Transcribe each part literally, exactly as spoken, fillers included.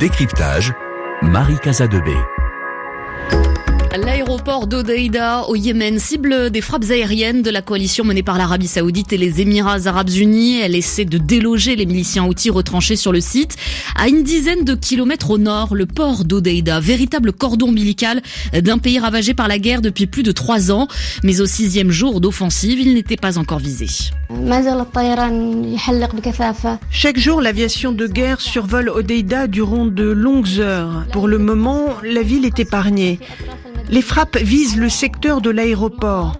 Décryptage, Marie Casadebé. L'aéroport d'Hodeïda au Yémen cible des frappes aériennes de la coalition menée par l'Arabie Saoudite et les Émirats Arabes Unis. Elle essaie de déloger les miliciens houthis retranchés sur le site. À une dizaine de kilomètres au nord, le port d'Hodeïda, véritable cordon ombilical d'un pays ravagé par la guerre depuis plus de trois ans. Mais au sixième jour d'offensive, il n'était pas encore visé. Chaque jour, l'aviation de guerre survole Hodeïda durant de longues heures. Pour le moment, la ville est épargnée. Les frappes visent le secteur de l'aéroport.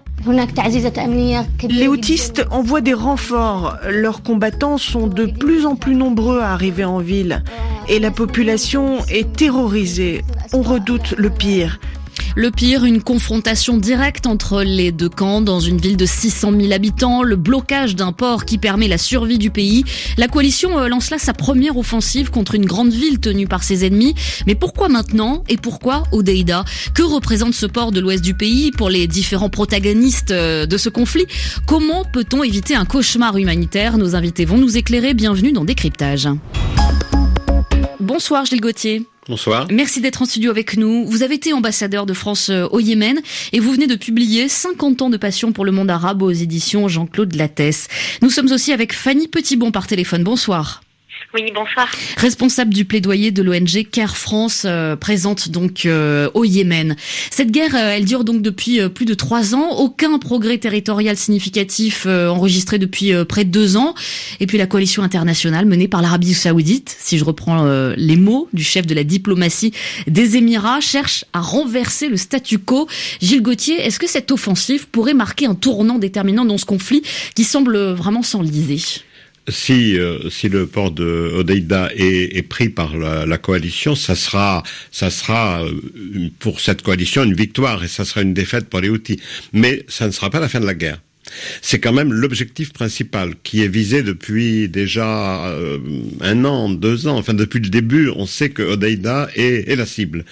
Les houthistes envoient des renforts. Leurs combattants sont de plus en plus nombreux à arriver en ville. Et la population est terrorisée. On redoute le pire. Le pire, une confrontation directe entre les deux camps dans une ville de six cent mille habitants, le blocage d'un port qui permet la survie du pays. La coalition lance là sa première offensive contre une grande ville tenue par ses ennemis. Mais pourquoi maintenant et pourquoi Hodeïda ? Que représente ce port de l'ouest du pays pour les différents protagonistes de ce conflit ? Comment peut-on éviter un cauchemar humanitaire ? Nos invités vont nous éclairer. Bienvenue dans Décryptage. Bonsoir Gilles Gauthier. Bonsoir. Merci d'être en studio avec nous. Vous avez été ambassadeur de France au Yémen et vous venez de publier cinquante ans de passion pour le monde arabe aux éditions Jean-Claude Lattès. Nous sommes aussi avec Fanny Petitbon par téléphone. Bonsoir. Oui, bonsoir. Responsable du plaidoyer de l'O N G Care France, euh, présente donc euh, au Yémen. Cette guerre, euh, elle dure donc depuis euh, plus de trois ans. Aucun progrès territorial significatif euh, enregistré depuis euh, près de deux ans. Et puis la coalition internationale menée par l'Arabie Saoudite, si je reprends euh, les mots du chef de la diplomatie des Émirats, cherche à renverser le statu quo. Gilles Gauthier, est-ce que cette offensive pourrait marquer un tournant déterminant dans ce conflit qui semble vraiment s'enliser ? Si euh, si le port de Hodeïda est, est pris par la, la coalition, ça sera ça sera euh, pour cette coalition une victoire et ça sera une défaite pour les Houthis. Mais ça ne sera pas la fin de la guerre. C'est quand même l'objectif principal qui est visé depuis déjà euh, un an, deux ans. Enfin, depuis le début, on sait que Hodeïda est, est la cible.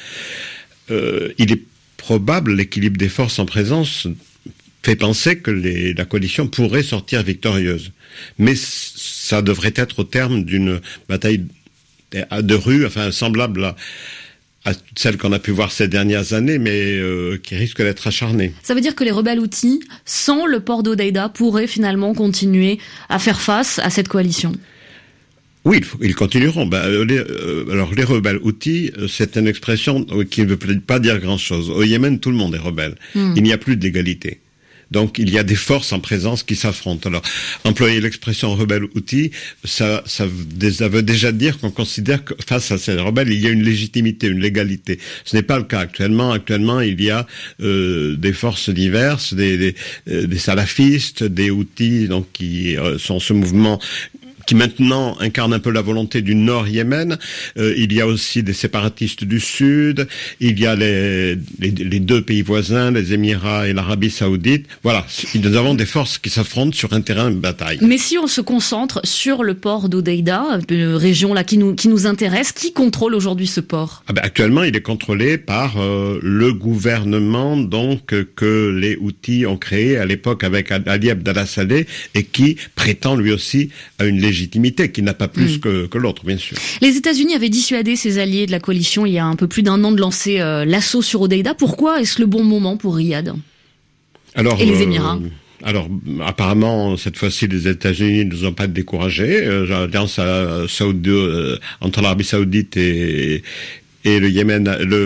Euh, il est probable, l'équilibre des forces en présence fait penser que les, la coalition pourrait sortir victorieuse. Mais ça devrait être au terme d'une bataille de rue, enfin semblable à, à celle qu'on a pu voir ces dernières années, mais euh, qui risque d'être acharnée. Ça veut dire que les rebelles houthis, sans le port d'Hodeïda, pourraient finalement continuer à faire face à cette coalition ? Oui, ils continueront. Ben, les, euh, alors les rebelles houthis, c'est une expression qui ne veut pas dire grand-chose. Au Yémen, tout le monde est rebelle. Mmh. Il n'y a plus d'égalité. Donc, il y a des forces en présence qui s'affrontent. Alors, employer l'expression rebelle houthi, ça, ça, ça veut déjà dire qu'on considère que face à ces rebelles, il y a une légitimité, une légalité. Ce n'est pas le cas actuellement. Actuellement, il y a euh, des forces diverses, des, des, euh, des salafistes, des houthis, donc qui euh, sont ce mouvement qui maintenant incarne un peu la volonté du Nord Yémen. Euh, il y a aussi des séparatistes du Sud. Il y a les, les, les deux pays voisins, les Émirats et l'Arabie Saoudite. Voilà, nous avons des forces qui s'affrontent sur un terrain de bataille. Mais si on se concentre sur le port d'Hodeïda, une région là qui nous qui nous intéresse, qui contrôle aujourd'hui ce port ? Ah ben, actuellement, il est contrôlé par euh, le gouvernement donc que les Houthis ont créé à l'époque avec Ali Abdallah Saleh et qui prétend lui aussi à une légitimité qui n'a pas plus mmh. que, que l'autre, bien sûr. Les États-Unis avaient dissuadé ses alliés de la coalition il y a un peu plus d'un an de lancer euh, l'assaut sur Hodeïda. Pourquoi est-ce le bon moment pour Riyad alors, et les Émirats euh, Alors, apparemment, cette fois-ci, les États-Unis ne nous ont pas découragés. Euh, L'alliance euh, Saoudi, euh, entre l'Arabie Saoudite et et le Yémen,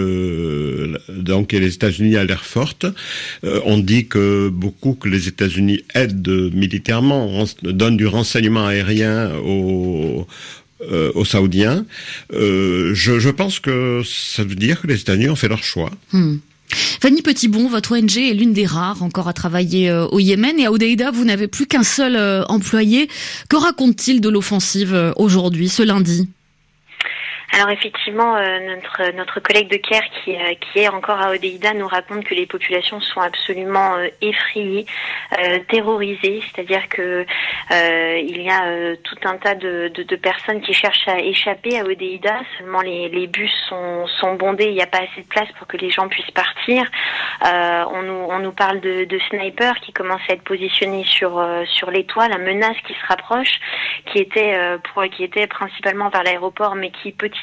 le, donc et les États-Unis a l'air forte. Euh, on dit que beaucoup que les États-Unis aident militairement, on donne du renseignement aérien aux euh, aux Saoudiens. Euh, je, je pense que ça veut dire que les États-Unis ont fait leur choix. Hmm. Fanny Petitbon, votre O N G est l'une des rares encore à travailler euh, au Yémen et à Hodeïda, vous n'avez plus qu'un seul euh, employé. Que raconte-t-il de l'offensive euh, aujourd'hui, ce lundi ? Alors effectivement, euh, notre notre collègue de Care qui euh, qui est encore à Hodeïda nous raconte que les populations sont absolument euh, effrayées, euh, terrorisées, c'est-à-dire que euh, il y a euh, tout un tas de, de de personnes qui cherchent à échapper à Hodeïda. Seulement les les bus sont sont bondés, il n'y a pas assez de place pour que les gens puissent partir. Euh, on nous on nous parle de de snipers qui commencent à être positionnés sur euh, sur les toits, la menace qui se rapproche, qui était euh, pour qui était principalement vers l'aéroport, mais qui petit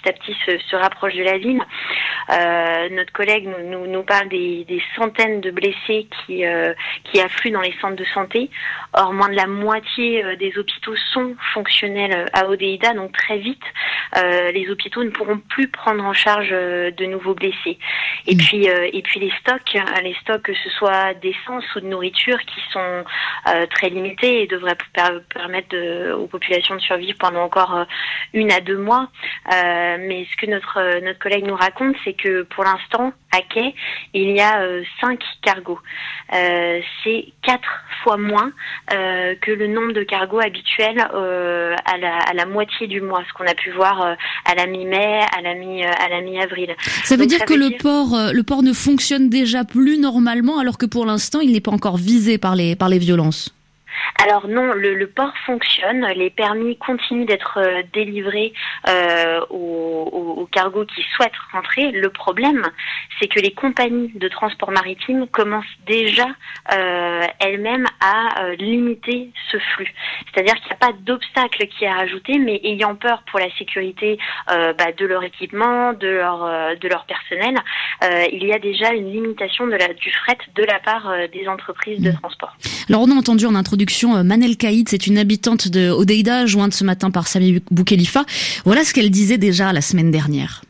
petit à petit se, se rapproche de la ville. Euh, notre collègue nous, nous, nous parle des, des centaines de blessés qui, euh, qui affluent dans les centres de santé. Or, moins de la moitié des hôpitaux sont fonctionnels à Hodeïda, donc très vite, euh, les hôpitaux ne pourront plus prendre en charge de nouveaux blessés. Et mmh. puis, euh, et puis les stocks, les stocks que ce soit d'essence ou de nourriture, qui sont euh, très limités et devraient per- permettre de, aux populations de survivre pendant encore euh, une à deux mois. Euh, mais ce que notre notre collègue nous raconte, c'est que pour l'instant, à quai, il y a euh, cinq cargos. Euh, c'est quatre fois moins euh, que le nombre de cargos habituels euh, à la à la moitié du mois, ce qu'on a pu voir euh, à la mi-mai, à la mi à la mi-avril. Ça veut Donc, dire ça que veut le dire... port euh, le port ne fonctionne déjà plus normalement, alors que pour l'instant, il n'est pas encore visé par les par les violences. Alors non, le, le port fonctionne, les permis continuent d'être euh, délivrés euh, aux, aux, aux cargos qui souhaitent rentrer. Le problème, c'est que les compagnies de transport maritime commencent déjà euh, elles-mêmes à euh, limiter ce flux. C'est-à-dire qu'il n'y a pas d'obstacle qui est à rajouter, mais ayant peur pour la sécurité euh, bah, de leur équipement, de leur euh, de leur personnel, euh, il y a déjà une limitation de la, du fret de la part euh, des entreprises de transport. Alors on a entendu en introduction Manel Kaïd, c'est une habitante de Hodeïda, jointe ce matin par Sami Boukhelifa. Voilà ce qu'elle disait déjà la semaine dernière.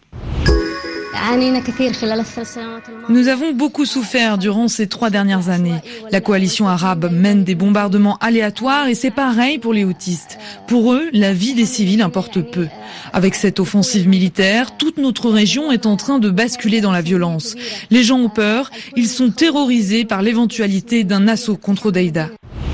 Nous avons beaucoup souffert durant ces trois dernières années. La coalition arabe mène des bombardements aléatoires et c'est pareil pour les houthistes. Pour eux, la vie des civils importe peu. Avec cette offensive militaire, toute notre région est en train de basculer dans la violence. Les gens ont peur, ils sont terrorisés par l'éventualité d'un assaut contre Hodeïda.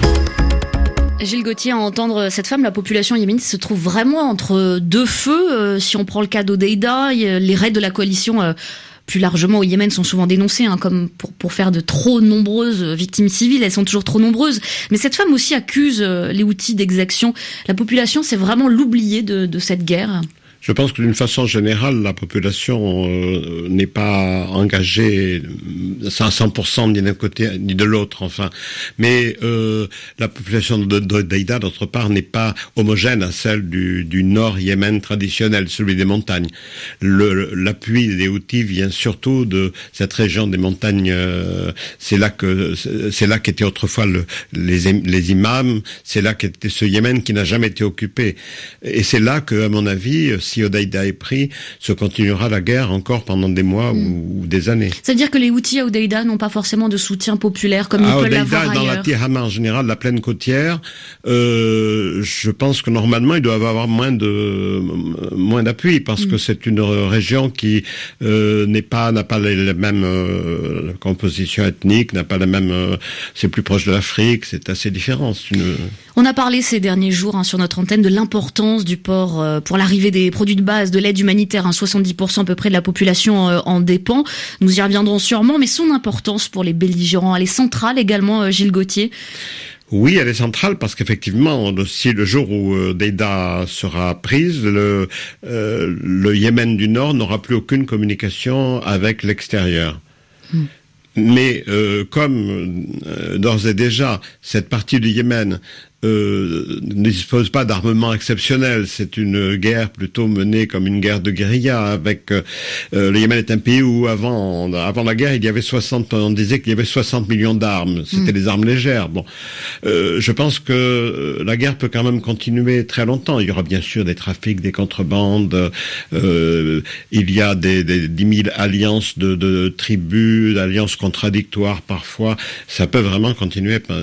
Gilles Gauthier, à entendre cette femme, la population yéménite se trouve vraiment entre deux feux. Euh, si on prend le cas d'Hodeïda, les raids de la coalition euh, plus largement au Yémen sont souvent dénoncés, hein, comme pour, pour faire de trop nombreuses victimes civiles. Elles sont toujours trop nombreuses. Mais cette femme aussi accuse euh, les Houthis d'exaction. La population, c'est vraiment l'oublié de, de cette guerre. Je pense que d'une façon générale, la population euh, n'est pas engagée à cent pour cent ni d'un côté ni de l'autre, enfin. Mais euh, la population de d'Hodeïda, d'autre part, n'est pas homogène à celle du, du nord Yémen traditionnel, celui des montagnes. Le, l'appui des Houthis vient surtout de cette région des montagnes. Euh, c'est là que c'est là qu'étaient autrefois le, les, les imams. C'est là qu'était ce Yémen qui n'a jamais été occupé. Et c'est là que, à mon avis, si Hodeïda est pris, se continuera la guerre encore pendant des mois mmh. ou, ou des années. C'est-à-dire que les Houthis à Hodeïda n'ont pas forcément de soutien populaire comme à ils peuvent l'avoir ailleurs. Dans la Tihama en général, la plaine côtière, euh, je pense que normalement ils doivent avoir moins de moins d'appui parce mmh. que c'est une région qui euh, n'est pas n'a pas les, les mêmes euh, compositions ethniques, n'a pas la même. Euh, c'est plus proche de l'Afrique, c'est assez différent. C'est une... On a parlé ces derniers jours hein, sur notre antenne de l'importance du port euh, pour l'arrivée des produits de base, de l'aide humanitaire. Hein, soixante-dix pour cent à peu près de la population euh, en dépend. Nous y reviendrons sûrement, mais son importance pour les belligérants, elle est centrale également, euh, Gilles Gauthier. Oui, elle est centrale parce qu'effectivement, si le jour où euh, Hodeïda sera prise, le, euh, le Yémen du Nord n'aura plus aucune communication avec l'extérieur. Mmh. Mais euh, comme euh, d'ores et déjà, cette partie du Yémen euh, ne dispose pas d'armement exceptionnel, c'est une guerre plutôt menée comme une guerre de guérilla. Avec euh, le Yémen est un pays où avant avant la guerre, il y avait soixante, on disait qu'il y avait soixante millions d'armes. C'était mmh. des armes légères. Bon, euh, je pense que la guerre peut quand même continuer très longtemps. Il y aura bien sûr des trafics, des contrebandes. Euh, il y a des, des dix mille alliances de, de tribus, d'alliances contradictoires parfois. Ça peut vraiment continuer. Euh,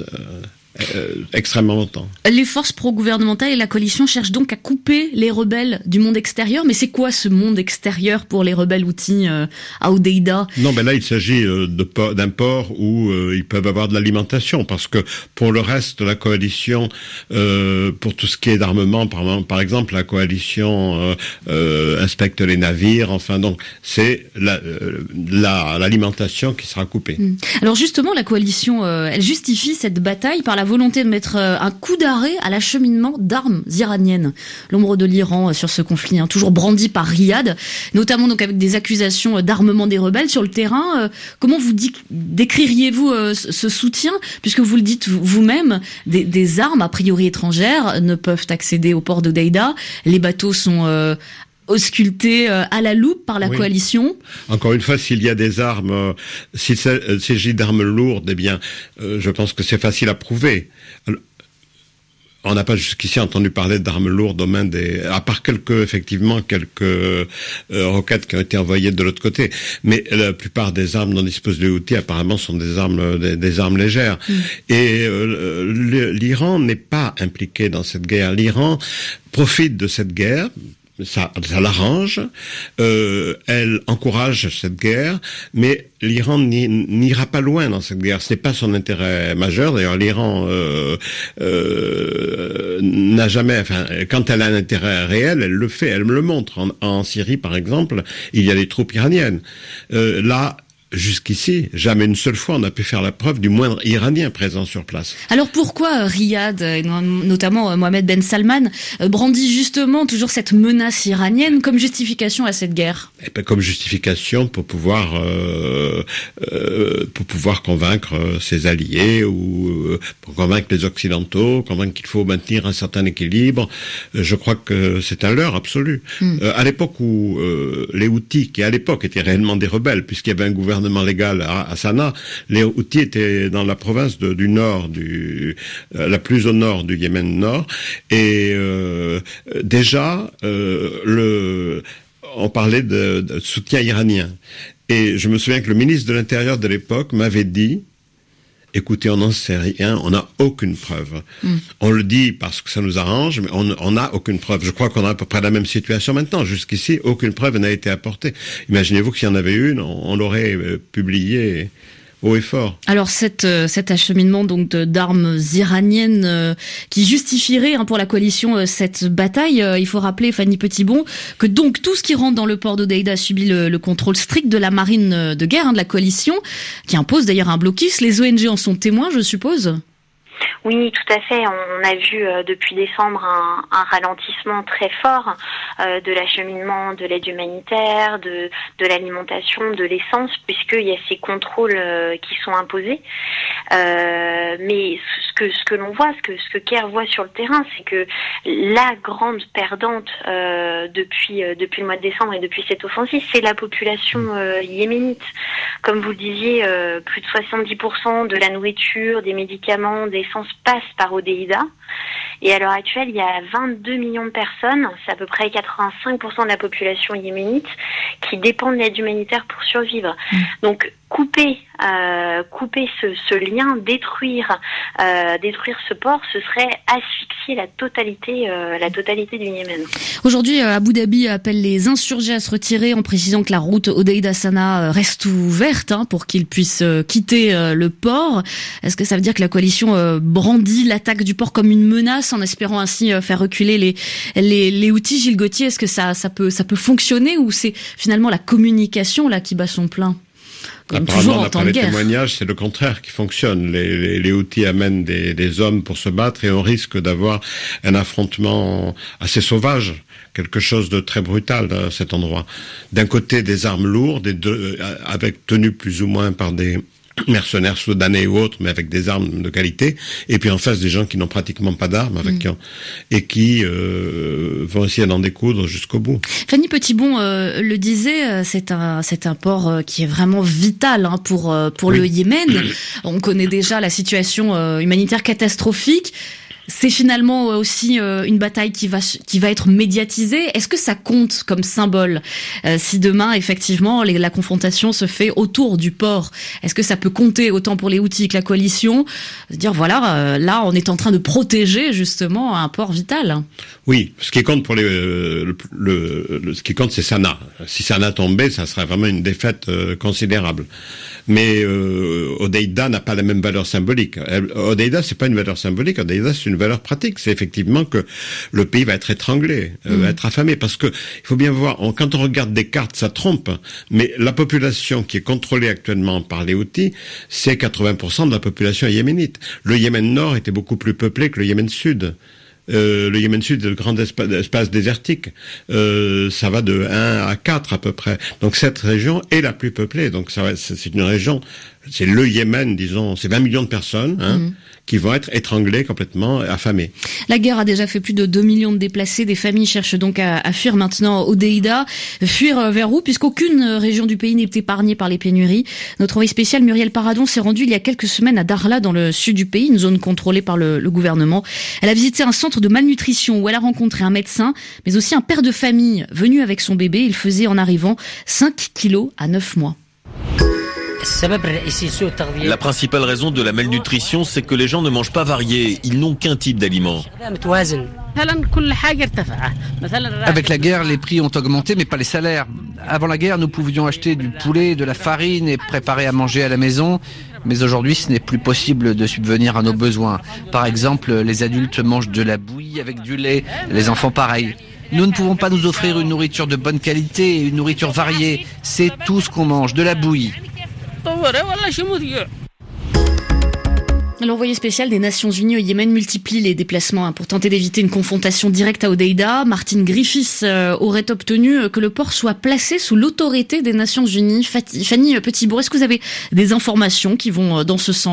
Euh, extrêmement longtemps. Les forces pro-gouvernementales et la coalition cherchent donc à couper les rebelles du monde extérieur. Mais c'est quoi ce monde extérieur pour les rebelles Houthis euh, à Hodeïda? Non, mais là il s'agit euh, de port, d'un port où euh, ils peuvent avoir de l'alimentation, parce que pour le reste de la coalition, euh, pour tout ce qui est d'armement, par, par exemple, la coalition euh, euh, inspecte les navires. Enfin, donc c'est la, euh, la, l'alimentation qui sera coupée. Mmh. Alors justement, la coalition, euh, elle justifie cette bataille par la volonté de mettre un coup d'arrêt à l'acheminement d'armes iraniennes. L'ombre de l'Iran sur ce conflit, hein, toujours brandi par Riyad, notamment donc avec des accusations d'armement des rebelles sur le terrain. Euh, comment vous dit, décririez-vous euh, ce soutien, puisque vous le dites vous-même, des, des armes a priori étrangères ne peuvent accéder au port d'Hodeïda. Les bateaux sont euh, ausculté euh, à la loupe par la oui. coalition. Encore une fois, s'il y a des armes, euh, s'il s'agit d'armes lourdes, eh bien, euh, je pense que c'est facile à prouver. Alors, on n'a pas jusqu'ici entendu parler d'armes lourdes aux mains des, à part quelques, effectivement, quelques euh, roquettes qui ont été envoyées de l'autre côté. Mais la plupart des armes dont disposent les Houthis, apparemment, sont des armes, des, des armes légères. Mm. Et euh, l'Iran n'est pas impliqué dans cette guerre. L'Iran profite de cette guerre. Ça, ça l'arrange, euh, elle encourage cette guerre, mais l'Iran n'ira pas loin dans cette guerre. Ce n'est pas son intérêt majeur. D'ailleurs, l'Iran euh, euh, n'a jamais, enfin, quand elle a un intérêt réel, elle le fait, elle me le montre. En, en Syrie, par exemple, il y a des troupes iraniennes. Euh, là. Jusqu'ici, jamais une seule fois on a pu faire la preuve du moindre Iranien présent sur place. Alors pourquoi Riyad, et notamment Mohamed Ben Salman, brandit justement toujours cette menace iranienne comme justification à cette guerre ? Eh ben, comme justification pour pouvoir euh, euh, pour pouvoir convaincre ses alliés ou euh, pour convaincre les Occidentaux, convaincre qu'il faut maintenir un certain équilibre. Je crois que c'est un leurre absolu. Mm. Euh, à l'époque où euh, les Houthis, qui à l'époque étaient réellement des rebelles, puisqu'il y avait un gouvernement légal à, à Sanaa, les Houthis étaient dans la province de, du nord, du, euh, la plus au nord du Yémen nord, et euh, déjà euh, le, on parlait de, de soutien iranien. Et je me souviens que le ministre de l'Intérieur de l'époque m'avait dit: écoutez, on n'en sait rien, on n'a aucune preuve. Mm. On le dit parce que ça nous arrange, mais on n'a aucune preuve. Je crois qu'on a à peu près la même situation maintenant. Jusqu'ici, aucune preuve n'a été apportée. Imaginez-vous que s'il y en avait une, on, on l'aurait euh, publiée haut et fort. Alors cette, euh, cet acheminement donc d'armes iraniennes euh, qui justifierait hein, pour la coalition euh, cette bataille, euh, il faut rappeler, Fanny Petitbon, que donc tout ce qui rentre dans le port d'Hodeïda subit le, le contrôle strict de la marine de guerre hein, de la coalition, qui impose d'ailleurs un blocus. Les O N G en sont témoins, je suppose ? Oui, tout à fait. On a vu euh, depuis décembre un, un ralentissement très fort euh, de l'acheminement de l'aide humanitaire, de, de l'alimentation, de l'essence, puisqu'il y a ces contrôles euh, qui sont imposés. Euh, mais ce que ce que l'on voit, ce que ce que Caire voit sur le terrain, c'est que la grande perdante euh, depuis euh, depuis le mois de décembre et depuis cette offensive, c'est la population euh, yéménite. Comme vous le disiez, euh, plus de soixante-dix pour cent de la nourriture, des médicaments, des essence passe par Hodeïda. Et à l'heure actuelle, il y a vingt-deux millions de personnes, c'est à peu près quatre-vingt-cinq pour cent de la population yéménite, qui dépendent de l'aide humanitaire pour survivre. Mmh. Donc, couper, euh, couper ce, ce lien, détruire, euh, détruire ce port, ce serait asphyxier la totalité, euh, la totalité du Yémen. Aujourd'hui, Abu Dhabi appelle les insurgés à se retirer en précisant que la route Hodeïda-Sanaa reste ouverte hein, pour qu'ils puissent euh, quitter euh, le port. Est-ce que ça veut dire que la coalition euh, brandit l'attaque du port comme une menace en espérant ainsi euh, faire reculer les les, les Houthis? Gilles Gauthier, est-ce que ça ça peut ça peut fonctionner ou c'est finalement la communication là qui bat son plein? Comme apparemment, d'après les témoignages, c'est le contraire qui fonctionne. Les, les, les Houthis amènent des, des hommes pour se battre et on risque d'avoir un affrontement assez sauvage, quelque chose de très brutal à cet endroit. D'un côté, des armes lourdes, et de, avec tenues plus ou moins par des mercenaires soudanais ou autres, mais avec des armes de qualité, et puis en face des gens qui n'ont pratiquement pas d'armes avec mmh. qui, et qui euh, vont essayer d'en découdre jusqu'au bout. Fanny Petitbon euh, le disait, c'est un c'est un port euh, qui est vraiment vital hein, pour euh, pour oui. le Yémen. On connaît déjà la situation euh, humanitaire catastrophique. C'est finalement aussi une bataille qui va qui va être médiatisée. Est-ce que ça compte comme symbole euh, si demain effectivement les, la confrontation se fait autour du port? Est-ce que ça peut compter autant pour les Houthis que la coalition, dire voilà euh, là on est en train de protéger justement un port vital? Oui, ce qui compte pour les euh, le, le, le ce qui compte c'est Sanaa. Si Sanaa tombait, ça serait vraiment une défaite euh, considérable. Mais euh, Hodeïda n'a pas la même valeur symbolique. Hodeïda, c'est pas une valeur symbolique. Hodeïda, c'est une valeur pratique. C'est effectivement que le pays va être étranglé, euh, mmh. va être affamé, parce que il faut bien voir. On, quand on regarde des cartes, ça trompe. Mais la population qui est contrôlée actuellement par les Houthis, c'est quatre-vingts pour cent de la population yéménite. Le Yémen Nord était beaucoup plus peuplé que le Yémen Sud. Euh, le Yémen Sud est le grand espace, espace désertique. Euh, ça va de un à quatre à peu près. Donc cette région est la plus peuplée. Donc ça va, c'est une région, c'est le Yémen, disons, c'est vingt millions de personnes hein, mmh. qui vont être étranglées, complètement affamées. La guerre a déjà fait plus de deux millions de déplacés. Des familles cherchent donc à, à fuir maintenant Hodeïda. Fuir vers où? Puisqu'aucune région du pays n'est épargnée par les pénuries. Notre envoyé spécial Muriel Paradon s'est rendue il y a quelques semaines à Darla, dans le sud du pays, une zone contrôlée par le, le gouvernement. Elle a visité un centre de malnutrition où elle a rencontré un médecin, mais aussi un père de famille venu avec son bébé. Il faisait en arrivant cinq kilos à neuf mois. La principale raison de la malnutrition, c'est que les gens ne mangent pas varié, ils n'ont qu'un type d'aliment. Avec la guerre, les prix ont augmenté, mais pas les salaires. Avant la guerre, nous pouvions acheter du poulet, de la farine et préparer à manger à la maison. Mais aujourd'hui, ce n'est plus possible de subvenir à nos besoins. Par exemple, les adultes mangent de la bouillie avec du lait, les enfants pareil. Nous ne pouvons pas nous offrir une nourriture de bonne qualité et une nourriture variée. C'est tout ce qu'on mange, de la bouillie. L'envoyé spécial des Nations Unies au Yémen multiplie les déplacements pour tenter d'éviter une confrontation directe à Hodeïda. Martin Griffiths aurait obtenu que le port soit placé sous l'autorité des Nations Unies. Fanny Petitbourg, est-ce que vous avez des informations qui vont dans ce sens ?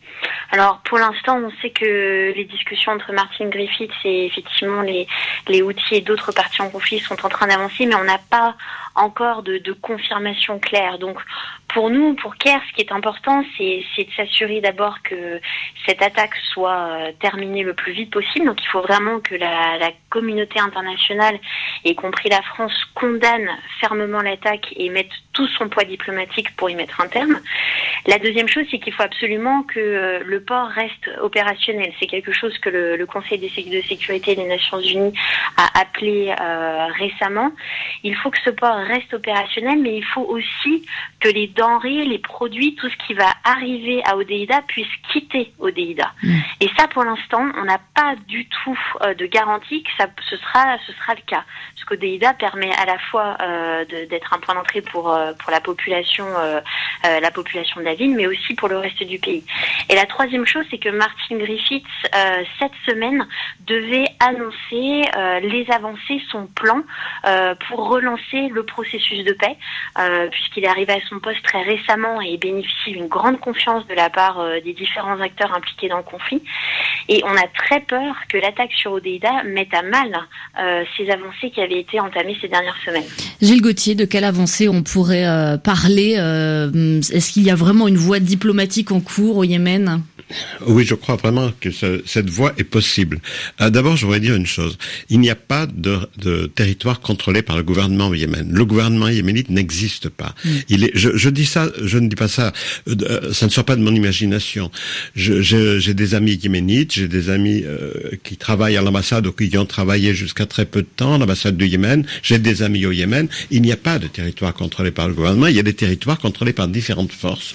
Alors pour l'instant, on sait que les discussions entre Martin Griffiths et effectivement les les Houthis et d'autres parties en conflit sont en train d'avancer, mais on n'a pas encore de, de confirmation claire. Donc pour nous, pour CARE, ce qui est important, c'est, c'est de s'assurer d'abord que cette attaque soit euh, terminée le plus vite possible. Donc il faut vraiment que la, la communauté internationale, y compris la France, condamne fermement l'attaque et mette tout son poids diplomatique pour y mettre un terme. La deuxième chose, c'est qu'il faut absolument que euh, le port reste opérationnel. C'est quelque chose que le, le Conseil de sécurité des Nations Unies a appelé euh, récemment. Il faut que ce port reste opérationnel, mais il faut aussi que les denrées, les produits, tout ce qui va arriver à Hodeïda puisse quitter Hodeïda. Mmh. Et ça, pour l'instant, on n'a pas du tout euh, de garantie que ça, ce sera, ce sera le cas. Parce qu'Hodeïda permet à la fois euh, de, d'être un point d'entrée pour euh, pour la population, euh, euh, la population de la ville, mais aussi pour le reste du pays. Et la troisième chose, c'est que Martin Griffiths, euh, cette semaine, devait annoncer euh, les avancées, son plan euh, pour relancer le processus de paix, euh, puisqu'il est arrivé à son poste très récemment et bénéficie d'une grande confiance de la part euh, des différents acteurs impliqués dans le conflit. Et on a très peur que l'attaque sur Hodeïda mette à mal euh, ces avancées qui avaient été entamées ces dernières semaines. Gilles Gauthier, de quelle avancée on pourrait euh, parler euh, Est-ce qu'il y a vraiment une voie diplomatique en cours au Yémen ? Oui, je crois vraiment que ce, cette voie est possible. Euh, d'abord, je voudrais dire une chose. Il n'y a pas de, de territoire contrôlé par le gouvernement au Yémen. Le gouvernement yéménite n'existe pas. Mm. Il est, je, je dis ça, je ne dis pas ça, euh, ça ne sort pas de mon imagination. Je, je, j'ai des amis yéménites, j'ai des amis euh, qui travaillent à l'ambassade ou qui y ont travaillé jusqu'à très peu de temps, l'ambassade du Yémen. J'ai des amis au Yémen. Il n'y a pas de territoire contrôlé par le gouvernement. Il y a des territoires contrôlés par différentes forces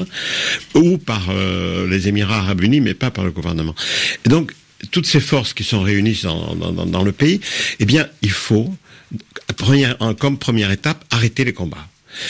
ou par euh, les Émirats arabes unis, mais pas par le gouvernement. Et donc, toutes ces forces qui sont réunies dans, dans, dans le pays, eh bien, il faut, première, comme première étape, arrêter les combats.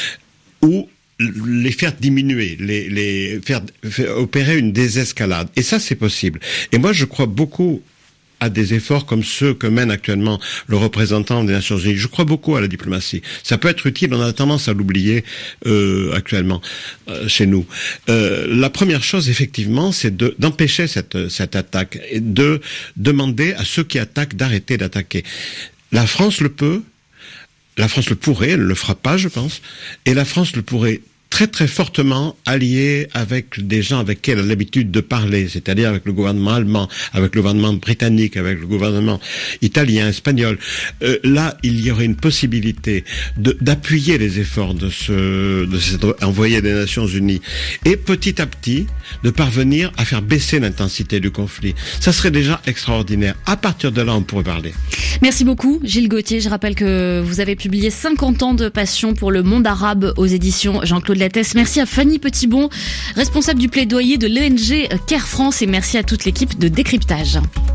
Ou les faire diminuer, les, les faire, faire opérer une désescalade. Et ça, c'est possible. Et moi, je crois beaucoup à des efforts comme ceux que mène actuellement le représentant des Nations Unies. Je crois beaucoup à la diplomatie. Ça peut être utile, on a tendance à l'oublier euh, actuellement euh, chez nous. Euh, la première chose, effectivement, c'est de, d'empêcher cette, cette attaque et de demander à ceux qui attaquent d'arrêter d'attaquer. La France le peut, la France le pourrait, elle ne le fera pas, je pense, et la France le pourrait très très fortement allié avec des gens avec qui elle a l'habitude de parler, c'est-à-dire avec le gouvernement allemand, avec le gouvernement britannique, avec le gouvernement italien, espagnol. Euh, là, il y aurait une possibilité de, d'appuyer les efforts de ce de cet envoyé des Nations Unies et petit à petit de parvenir à faire baisser l'intensité du conflit. Ça serait déjà extraordinaire. À partir de là, on pourrait parler. Merci beaucoup, Gilles Gauthier. Je rappelle que vous avez publié cinquante ans de passion pour le monde arabe aux éditions Jean-Claude Lattès. Merci à Fanny Petitbourg, responsable du plaidoyer de l'O N G CARE France, et merci à toute l'équipe de Décryptage.